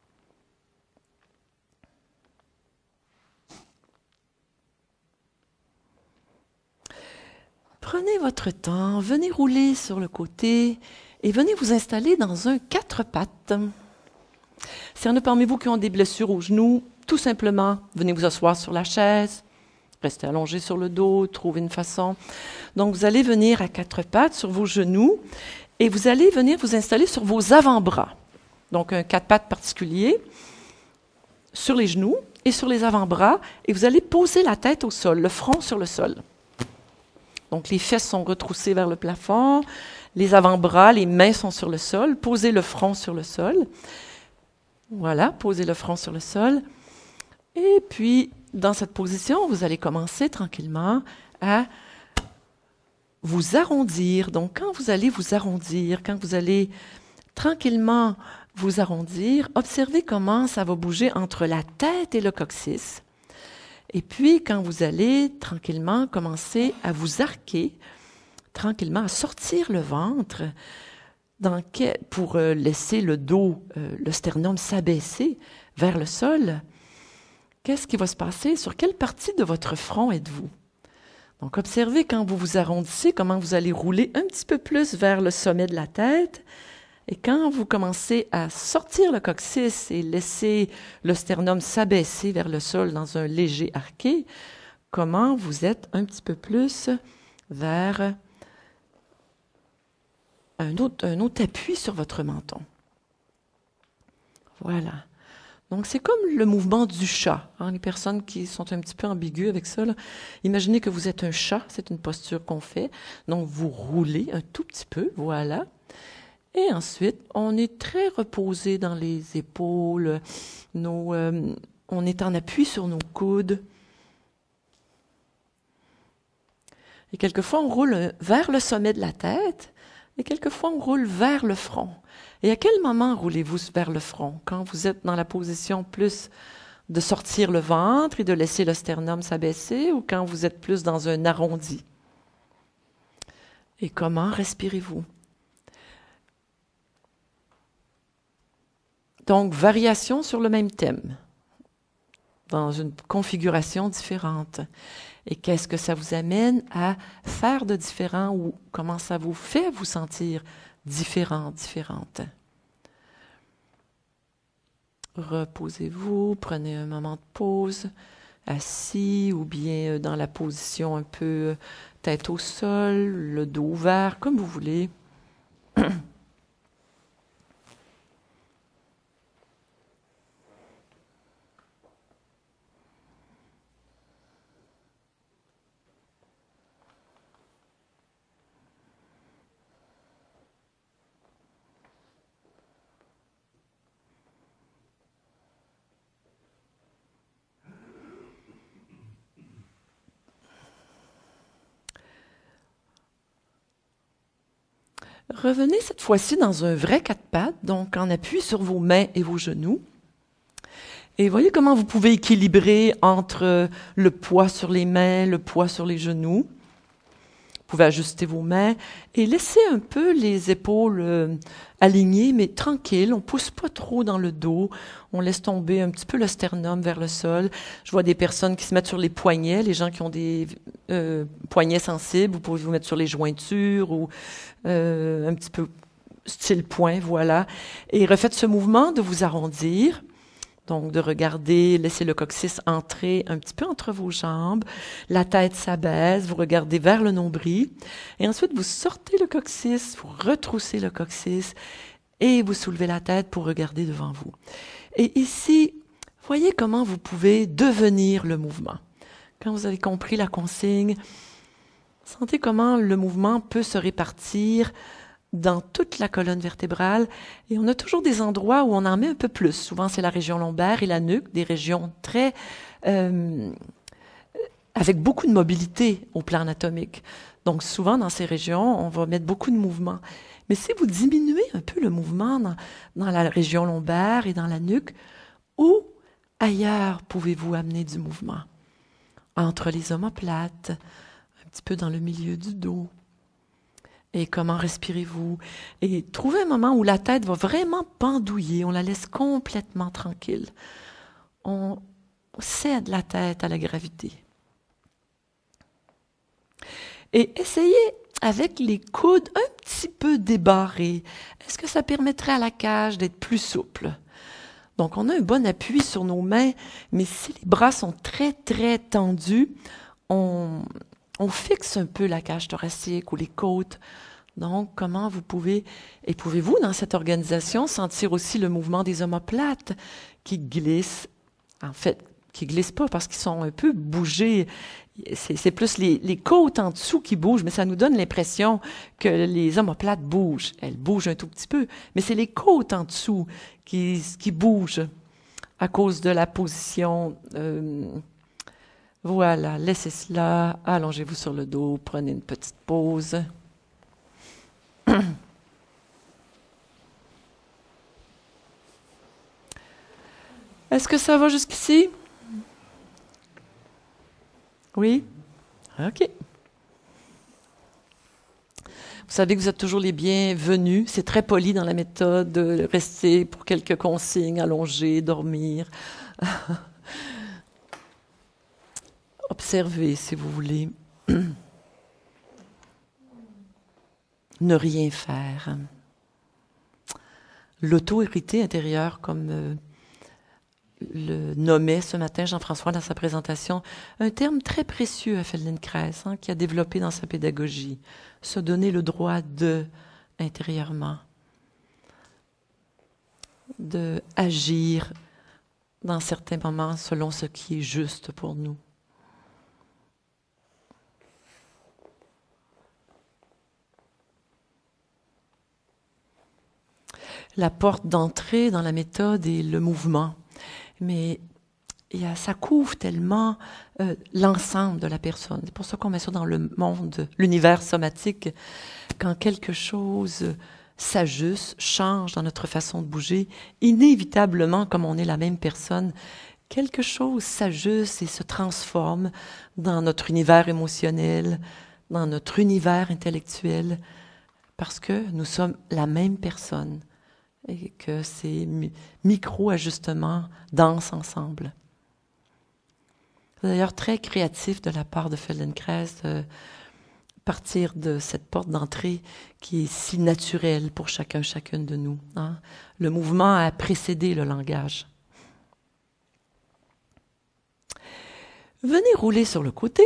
Prenez votre temps, venez rouler sur le côté et venez vous installer dans un 4 pattes. S'il y en a parmi vous qui ont des blessures aux genoux, tout simplement, venez vous asseoir sur la chaise, restez allongé sur le dos, trouvez une façon. Donc, vous allez venir à 4 pattes sur vos genoux et vous allez venir vous installer sur vos avant-bras. Donc, un 4 pattes particulier sur les genoux et sur les avant-bras et vous allez poser la tête au sol, le front sur le sol. Donc, les fesses sont retroussées vers le plafond, les avant-bras, les mains sont sur le sol. Posez le front sur le sol. Voilà, posez le front sur le sol. Et puis, dans cette position, vous allez commencer tranquillement à vous arrondir. Donc, quand vous allez vous arrondir, quand vous allez tranquillement vous arrondir, observez comment ça va bouger entre la tête et le coccyx. Et puis, quand vous allez tranquillement commencer à vous arquer, tranquillement à sortir le ventre pour laisser le dos, le sternum s'abaisser vers le sol, qu'est-ce qui va se passer? Sur quelle partie de votre front êtes-vous? Donc, observez quand vous vous arrondissez, comment vous allez rouler un petit peu plus vers le sommet de la tête. Et quand vous commencez à sortir le coccyx et laisser le sternum s'abaisser vers le sol dans un léger arqué, comment vous êtes un petit peu plus vers un autre appui sur votre menton. Voilà. Donc, c'est comme le mouvement du chat. Les personnes qui sont un petit peu ambiguës avec ça, là, imaginez que vous êtes un chat, c'est une posture qu'on fait. Donc, vous roulez un tout petit peu, voilà. Et ensuite, on est très reposé dans les épaules, on est en appui sur nos coudes. Et quelquefois, on roule vers le sommet de la tête, et quelquefois, on roule vers le front. Et à quel moment roulez-vous vers le front? Quand vous êtes dans la position plus de sortir le ventre et de laisser le sternum s'abaisser, ou quand vous êtes plus dans un arrondi? Et comment respirez-vous? Donc, variation sur le même thème, dans une configuration différente. Et qu'est-ce que ça vous amène à faire de différent ou comment ça vous fait vous sentir différent, différente? Reposez-vous, prenez un moment de pause, assis ou bien dans la position un peu tête au sol, le dos ouvert, comme vous voulez. Revenez cette fois-ci dans un vrai 4 pattes, donc en appui sur vos mains et vos genoux. Et voyez comment vous pouvez équilibrer entre le poids sur les mains, le poids sur les genoux. Vous pouvez ajuster vos mains et laisser un peu les épaules alignées, mais tranquilles. On ne pousse pas trop dans le dos. On laisse tomber un petit peu le sternum vers le sol. Je vois des personnes qui se mettent sur les poignets. Les gens qui ont des poignets sensibles, vous pouvez vous mettre sur les jointures ou un petit peu style poing, voilà. Et refaites ce mouvement de vous arrondir. Donc, de regarder, laisser le coccyx entrer un petit peu entre vos jambes. La tête s'abaisse, vous regardez vers le nombril. Et ensuite, vous sortez le coccyx, vous retroussez le coccyx et vous soulevez la tête pour regarder devant vous. Et ici, voyez comment vous pouvez devenir le mouvement. Quand vous avez compris la consigne, sentez comment le mouvement peut se répartir dans toute la colonne vertébrale. Et on a toujours des endroits où on en met un peu plus. Souvent, c'est la région lombaire et la nuque, des régions très avec beaucoup de mobilité au plan anatomique. Donc, souvent, dans ces régions, on va mettre beaucoup de mouvement. Mais si vous diminuez un peu le mouvement dans la région lombaire et dans la nuque, Où ailleurs pouvez-vous amener du mouvement? Entre les omoplates, un petit peu dans le milieu du dos. Et comment respirez-vous? Et trouvez un moment où la tête va vraiment pendouiller, on la laisse complètement tranquille. On cède la tête à la gravité. Et essayez avec les coudes un petit peu débarrés. Est-ce que ça permettrait à la cage d'être plus souple? Donc, on a un bon appui sur nos mains, mais si les bras sont très, très tendus, on fixe un peu la cage thoracique ou les côtes. Donc, comment vous pouvez, et pouvez-vous, dans cette organisation, sentir aussi le mouvement des omoplates qui glissent, en fait, qui glissent pas parce qu'ils sont un peu bougés. C'est plus les côtes en dessous qui bougent, mais ça nous donne l'impression que les omoplates bougent. Elles bougent un tout petit peu, mais c'est les côtes en dessous qui bougent à cause de la position. Voilà, laissez cela, allongez-vous sur le dos, prenez une petite pause. Est-ce que ça va jusqu'ici? Oui? OK. Vous savez que vous êtes toujours les bienvenus. C'est très poli dans la méthode de rester pour quelques consignes, allonger, dormir. Observez si vous voulez. Ne rien faire. L'auto-hérité intérieure, comme le nommait ce matin Jean-François dans sa présentation, un terme très précieux à Feldenkrais, qui a développé dans sa pédagogie, se donner le droit de, intérieurement, de agir dans certains moments selon ce qui est juste pour nous. La porte d'entrée dans la méthode est le mouvement. Mais ça couvre tellement l'ensemble de la personne. C'est pour ça qu'on met ça dans le monde, l'univers somatique. Quand quelque chose s'ajuste, change dans notre façon de bouger, inévitablement, comme on est la même personne, quelque chose s'ajuste et se transforme dans notre univers émotionnel, dans notre univers intellectuel, parce que nous sommes la même personne. Et que ces micro-ajustements dansent ensemble. C'est d'ailleurs très créatif de la part de Feldenkrais de partir de cette porte d'entrée qui est si naturelle pour chacune de nous. Le mouvement a précédé le langage. Venez rouler sur le côté.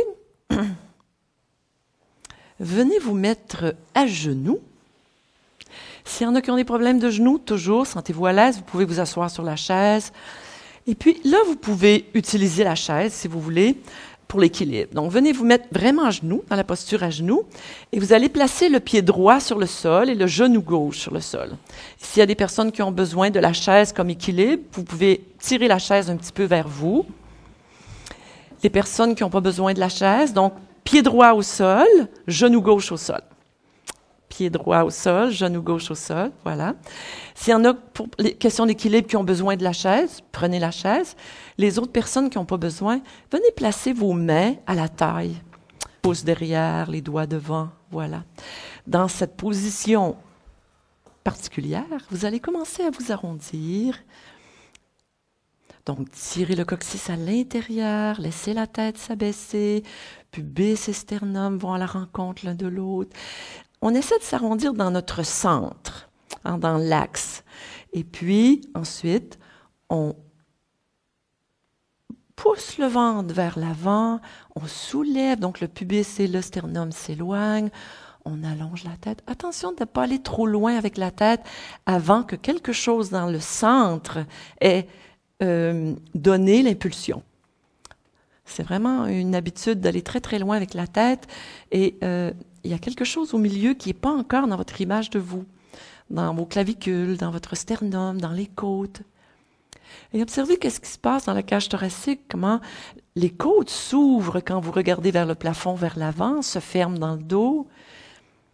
Venez vous mettre à genoux. S'il y en a qui ont des problèmes de genoux, toujours, sentez-vous à l'aise, vous pouvez vous asseoir sur la chaise. Et puis là, vous pouvez utiliser la chaise, si vous voulez, pour l'équilibre. Donc, venez vous mettre vraiment à genoux, dans la posture à genoux, et vous allez placer le pied droit sur le sol et le genou gauche sur le sol. S'il y a des personnes qui ont besoin de la chaise comme équilibre, vous pouvez tirer la chaise un petit peu vers vous. Les personnes qui n'ont pas besoin de la chaise, donc, pied droit au sol, genou gauche au sol. Pied droit au sol, genou gauche au sol, voilà. S'il y en a pour les questions d'équilibre qui ont besoin de la chaise, prenez la chaise. Les autres personnes qui n'ont pas besoin, venez placer vos mains à la taille. Pouce derrière, les doigts devant, voilà. Dans cette position particulière, vous allez commencer à vous arrondir. Donc, tirez le coccyx à l'intérieur, laissez la tête s'abaisser, pubis et sternum vont à la rencontre l'un de l'autre. On essaie de s'arrondir dans notre centre, dans l'axe. Et puis, ensuite, on pousse le ventre vers l'avant, on soulève, donc le pubis et le sternum s'éloignent, on allonge la tête. Attention de ne pas aller trop loin avec la tête avant que quelque chose dans le centre ait donné l'impulsion. C'est vraiment une habitude d'aller très, très loin avec la tête et il y a quelque chose au milieu qui n'est pas encore dans votre image de vous, dans vos clavicules, dans votre sternum, dans les côtes. Et observez qu'est-ce qui se passe dans la cage thoracique, comment les côtes s'ouvrent quand vous regardez vers le plafond, vers l'avant, se ferment dans le dos.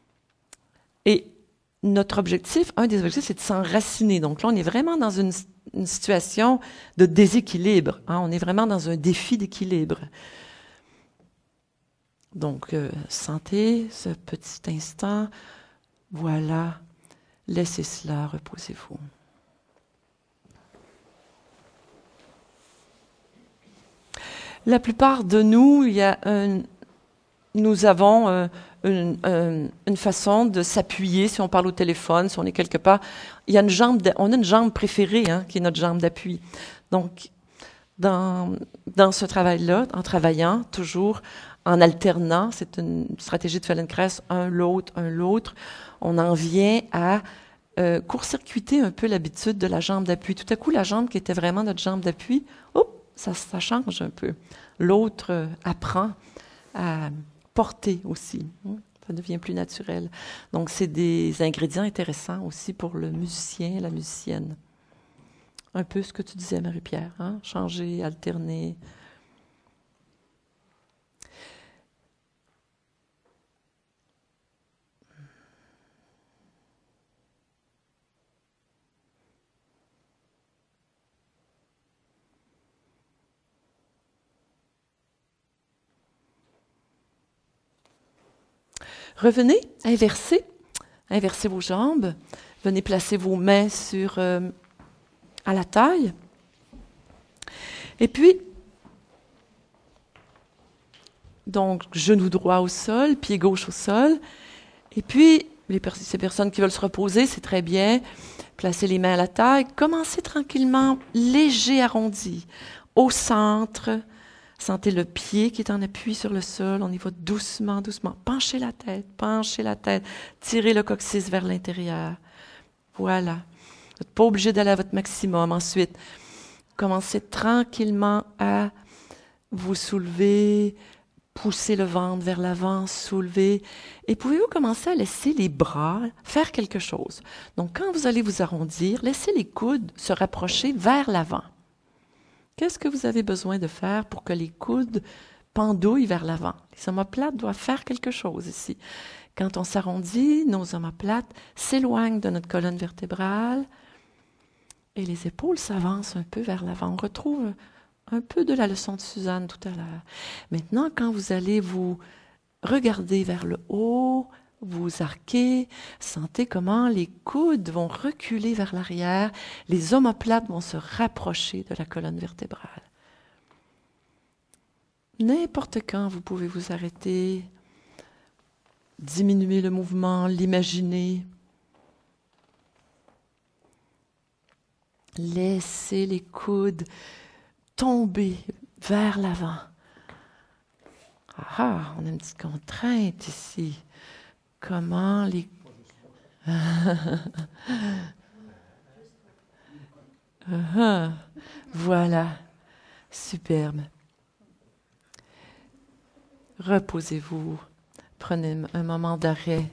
Et notre objectif, un des objectifs, c'est de s'enraciner. Donc là, on est vraiment dans une une situation de déséquilibre. Hein? On est vraiment dans un défi d'équilibre. Donc, sentez ce petit instant. Voilà. Laissez cela, reposez-vous. La plupart de nous, nous avons une façon de s'appuyer. Si on parle au téléphone, si on est quelque part, on a une jambe préférée, hein, qui est notre jambe d'appui. Donc, dans ce travail-là, en travaillant toujours, en alternant, c'est une stratégie de Feldenkrais, un l'autre, on en vient à court-circuiter un peu l'habitude de la jambe d'appui. Tout à coup, la jambe qui était vraiment notre jambe d'appui, ça change un peu. L'autre apprend à porter aussi. Ça devient plus naturel. Donc, c'est des ingrédients intéressants aussi pour le musicien, la musicienne. Un peu ce que tu disais, Marie-Pierre, hein? Changer, alterner. Revenez, inversez vos jambes. Venez placer vos mains à la taille. Et puis, donc, genou droit au sol, pied gauche au sol. Et puis, ces personnes qui veulent se reposer, c'est très bien. Placez les mains à la taille. Commencez tranquillement, léger arrondi, au centre. Sentez le pied qui est en appui sur le sol. On y va doucement, doucement. Penchez la tête. Tirez le coccyx vers l'intérieur. Voilà. Vous n'êtes pas obligé d'aller à votre maximum. Ensuite, commencez tranquillement à vous soulever, pousser le ventre vers l'avant, soulever. Et pouvez-vous commencer à laisser les bras faire quelque chose. Donc, quand vous allez vous arrondir, laissez les coudes se rapprocher vers l'avant. Qu'est-ce que vous avez besoin de faire pour que les coudes pendouillent vers l'avant? Les omoplates doivent faire quelque chose ici. Quand on s'arrondit, nos omoplates s'éloignent de notre colonne vertébrale et les épaules s'avancent un peu vers l'avant. On retrouve un peu de la leçon de Suzanne tout à l'heure. Maintenant, quand vous allez vous regarder vers le haut, vous arquez, sentez comment les coudes vont reculer vers l'arrière, les omoplates vont se rapprocher de la colonne vertébrale. N'importe quand, vous pouvez vous arrêter, diminuer le mouvement, l'imaginer. Laissez les coudes tomber vers l'avant. Ah, on a une petite contrainte ici. Comment les... Voilà, superbe. Reposez-vous, prenez un moment d'arrêt.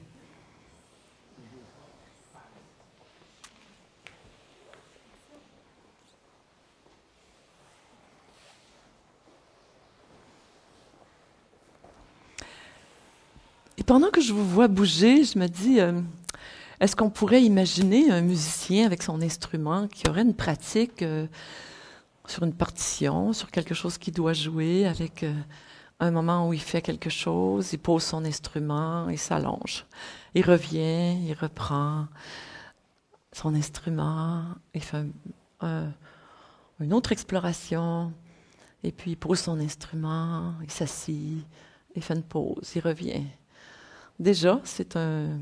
Et pendant que je vous vois bouger, je me dis, est-ce qu'on pourrait imaginer un musicien avec son instrument qui aurait une pratique sur une partition, sur quelque chose qu'il doit jouer, avec un moment où il fait quelque chose, il pose son instrument, il s'allonge. Il revient, il reprend son instrument, il fait une autre exploration, et puis il pose son instrument, il s'assit, il fait une pause, il revient. Déjà, c'est un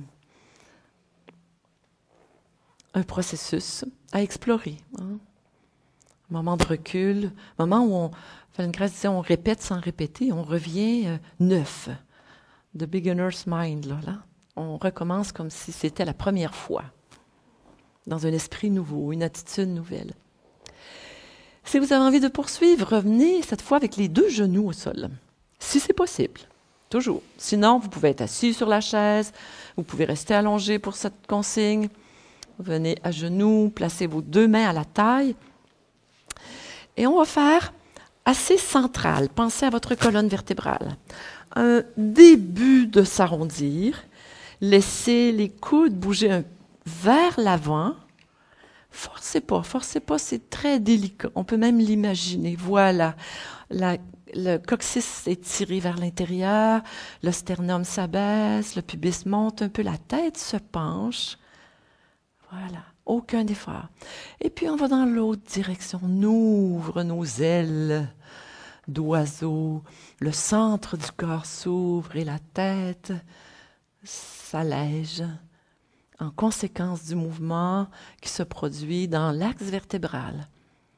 processus à explorer. Hein? Un moment de recul, un moment où Feldenkrais disait on répète sans répéter, on revient neuf. The beginner's mind, là. On recommence comme si c'était la première fois, dans un esprit nouveau, une attitude nouvelle. Si vous avez envie de poursuivre, revenez cette fois avec les deux genoux au sol, si c'est possible. Toujours. Sinon, vous pouvez être assis sur la chaise, vous pouvez rester allongé pour cette consigne. Venez à genoux, placez vos deux mains à la taille. Et on va faire assez central. Pensez à votre colonne vertébrale. Un début de s'arrondir. Laissez les coudes bouger vers l'avant. Forcez pas, c'est très délicat. On peut même l'imaginer. Voilà. Le coccyx est tiré vers l'intérieur, le sternum s'abaisse, le pubis monte un peu, la tête se penche. Voilà. Aucun effort. Et puis on va dans l'autre direction. On ouvre nos ailes d'oiseau. Le centre du corps s'ouvre et la tête s'allège en conséquence du mouvement qui se produit dans l'axe vertébral.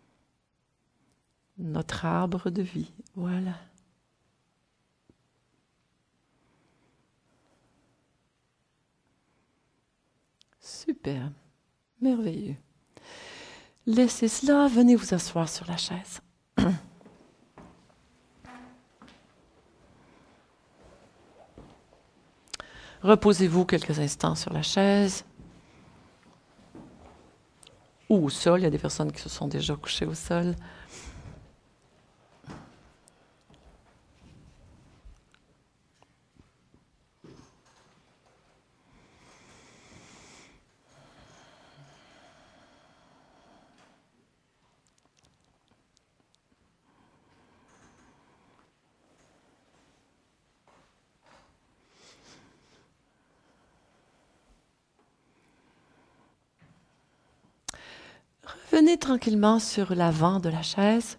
Notre arbre de vie, voilà. Super, merveilleux. Laissez cela, venez vous asseoir sur la chaise. Reposez-vous quelques instants sur la chaise ou au sol. Il y a des personnes qui se sont déjà couchées au sol. Revenez tranquillement sur l'avant de la chaise.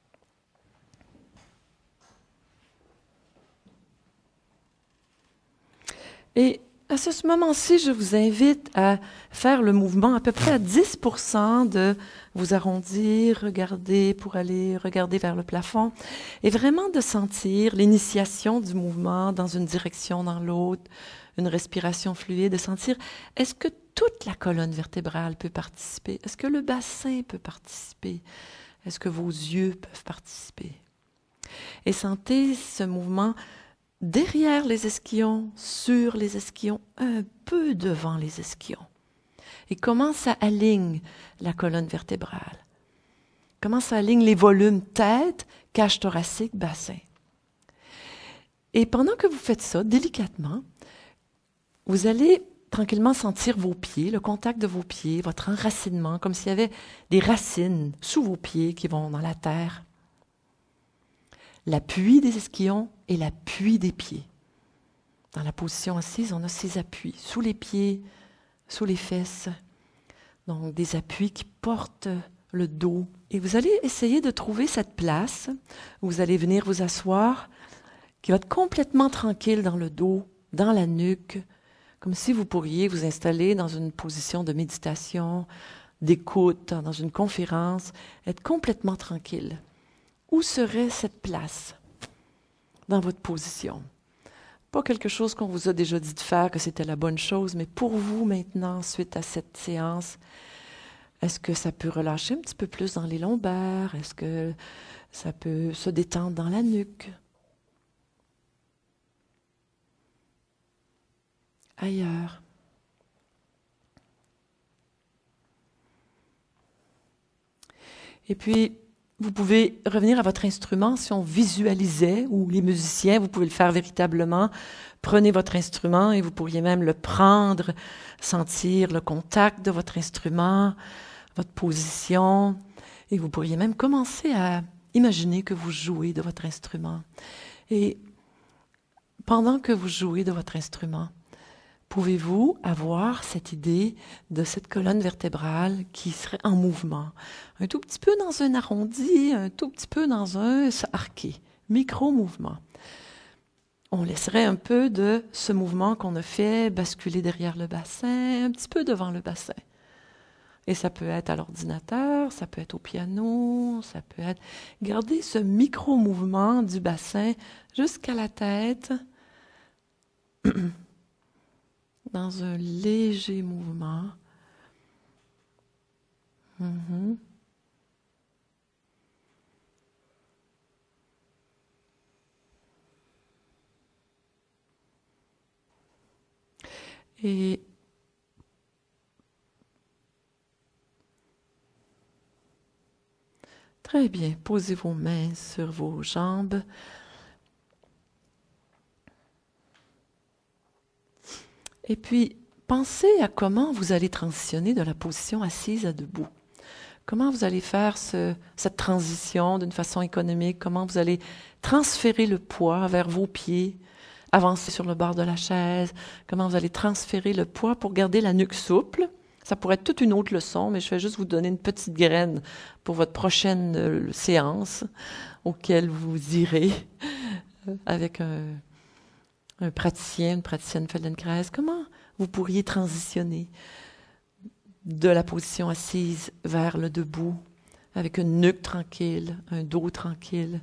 Et à ce moment-ci, je vous invite à faire le mouvement à peu près à 10% de vous arrondir, regarder pour aller regarder vers le plafond et vraiment de sentir l'initiation du mouvement dans une direction, dans l'autre, une respiration fluide, de sentir est-ce que toute la colonne vertébrale peut participer? Est-ce que le bassin peut participer? Est-ce que vos yeux peuvent participer? Et sentez ce mouvement derrière les ischions, sur les ischions, un peu devant les ischions. Et comment ça aligne la colonne vertébrale? Comment ça aligne les volumes tête, cage thoracique, bassin? Et pendant que vous faites ça, délicatement, vous allez tranquillement sentir vos pieds, le contact de vos pieds, votre enracinement, comme s'il y avait des racines sous vos pieds qui vont dans la terre. L'appui des ischions et l'appui des pieds. Dans la position assise, on a ces appuis sous les pieds, sous les fesses. Donc, des appuis qui portent le dos. Et vous allez essayer de trouver cette place où vous allez venir vous asseoir, qui va être complètement tranquille dans le dos, dans la nuque, comme si vous pourriez vous installer dans une position de méditation, d'écoute, dans une conférence, être complètement tranquille. Où serait cette place dans votre position? Pas quelque chose qu'on vous a déjà dit de faire, que c'était la bonne chose, mais pour vous maintenant, suite à cette séance, est-ce que ça peut relâcher un petit peu plus dans les lombaires? Est-ce que ça peut se détendre dans la nuque? Ailleurs. Et puis, vous pouvez revenir à votre instrument si on visualisait, ou les musiciens, vous pouvez le faire véritablement. Prenez votre instrument et vous pourriez même le prendre, sentir le contact de votre instrument, votre position. Et vous pourriez même commencer à imaginer que vous jouez de votre instrument. Et pendant que vous jouez de votre instrument, pouvez-vous avoir cette idée de cette colonne vertébrale qui serait en mouvement? Un tout petit peu dans un arrondi, un tout petit peu dans un arqué, micro-mouvement. On laisserait un peu de ce mouvement qu'on a fait basculer derrière le bassin, un petit peu devant le bassin. Et ça peut être à l'ordinateur, ça peut être au piano, ça peut être... Gardez ce micro-mouvement du bassin jusqu'à la tête, dans un léger mouvement. Mm-hmm. Et très bien, posez vos mains sur vos jambes. Et puis, pensez à comment vous allez transitionner de la position assise à debout. Comment vous allez faire cette transition d'une façon économique? Comment vous allez transférer le poids vers vos pieds, avancer sur le bord de la chaise? Comment vous allez transférer le poids pour garder la nuque souple? Ça pourrait être toute une autre leçon, mais je vais juste vous donner une petite graine pour votre prochaine séance auquel vous irez avec un praticien, une praticienne Feldenkrais. Comment vous pourriez transitionner de la position assise vers le debout, avec une nuque tranquille, un dos tranquille,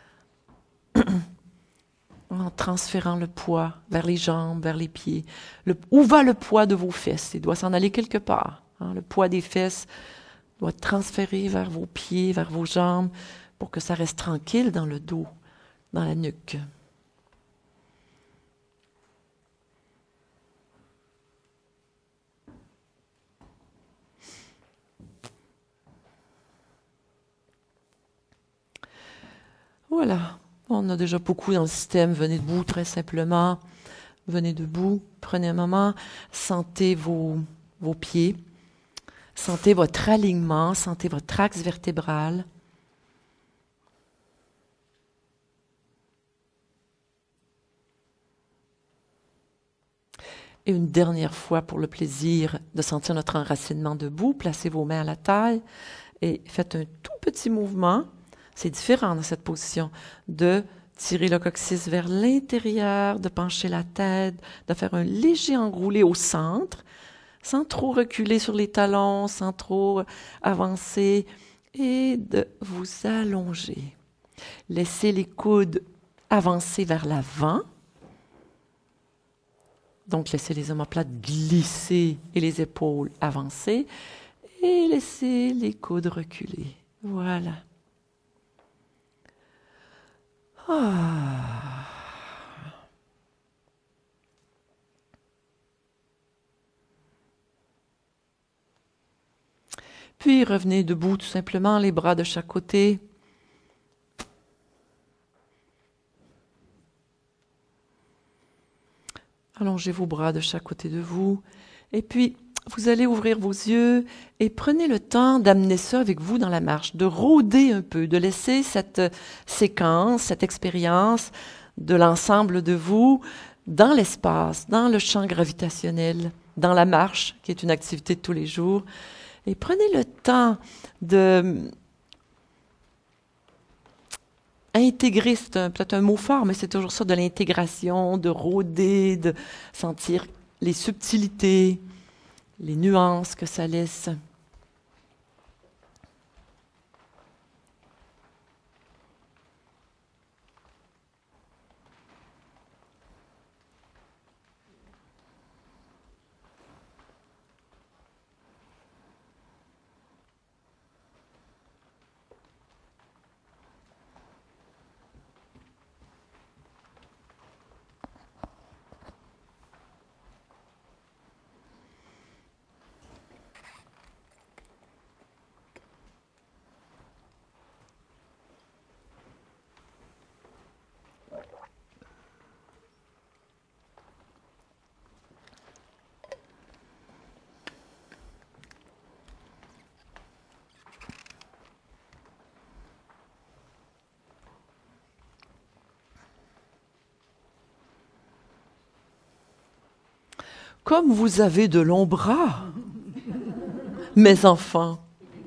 en transférant le poids vers les jambes, vers les pieds. Où va le poids de vos fesses? Il doit s'en aller quelque part. Le poids des fesses doit être transféré vers vos pieds, vers vos jambes, pour que ça reste tranquille dans le dos, dans la nuque. Voilà, on a déjà beaucoup dans le système. Venez debout très simplement. Venez debout, prenez un moment, sentez vos pieds, sentez votre alignement, sentez votre axe vertébral. Et une dernière fois, pour le plaisir de sentir notre enracinement debout, placez vos mains à la taille et faites un tout petit mouvement. C'est différent dans cette position de tirer le coccyx vers l'intérieur, de pencher la tête, de faire un léger enroulé au centre, sans trop reculer sur les talons, sans trop avancer, et de vous allonger. Laissez les coudes avancer vers l'avant. Donc, laissez les omoplates glisser et les épaules avancer, et laissez les coudes reculer. Voilà. Ah. Puis revenez debout tout simplement, les bras de chaque côté. Allongez vos bras de chaque côté de vous. Et puis, vous allez ouvrir vos yeux et prenez le temps d'amener ça avec vous dans la marche, de rôder un peu, de laisser cette séquence, cette expérience de l'ensemble de vous dans l'espace, dans le champ gravitationnel, dans la marche, qui est une activité de tous les jours. Et prenez le temps de intégrer, c'est peut-être un mot fort, mais c'est toujours ça, de l'intégration, de rôder, de sentir les subtilités, les nuances que ça laisse. Comme vous avez de longs bras, mes enfants.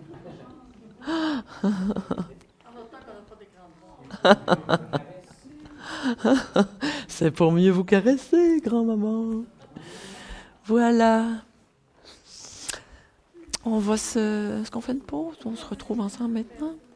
C'est pour mieux vous caresser, grand-maman. Voilà. Est-ce qu'on fait une pause? On se retrouve ensemble maintenant?